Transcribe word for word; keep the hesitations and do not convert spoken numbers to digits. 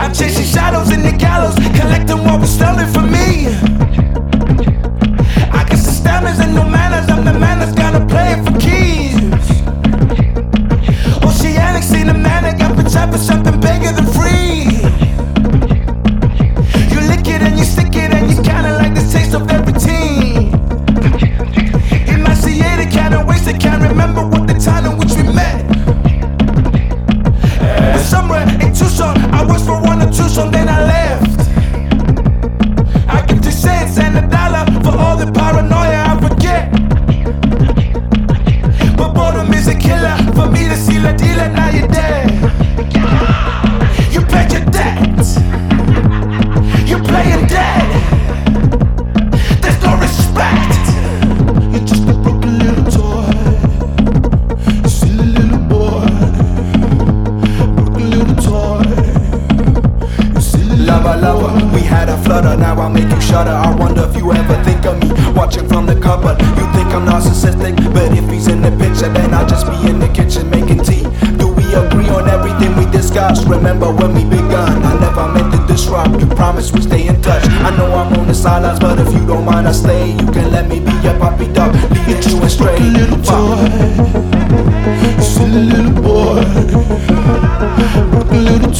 I'm chasing shadows in the gallows, collecting what was stolen from me. I got some stamina and no manners, I'm the man that's gotta play it for keys. Oceanic, seen a manic, I've been trapping something bigger than free. You lick it and you stick it and you kinda like the taste of everything. Emaciated, kinda wasted, can't remember what the time in which we met. But somewhere in Tucson, I was for one or two, so then I left. I give two cents and a dollar for all the paranoia I forget. But boredom is a killer, for me to see la dealer, now you're dead. You paid your debt, you're playing dead. There's no respect. You're just a broken little toy, you silly little boy. Broken little toy, you silly Lover, lover, we had a flutter, now I'll make you shudder. I wonder if you ever think of me, watching from the cupboard. You think I'm narcissistic, but if he's in the picture, then I'll just be in the kitchen making tea. Do we agree on everything we discussed? Remember when we begun, I never meant to disrupt. You promised we stay in touch. I know I'm on the sidelines, but if you don't mind I stay. You can let me be your puppy dog, leading you astray. Broken little toy, you silly little boy. Broken little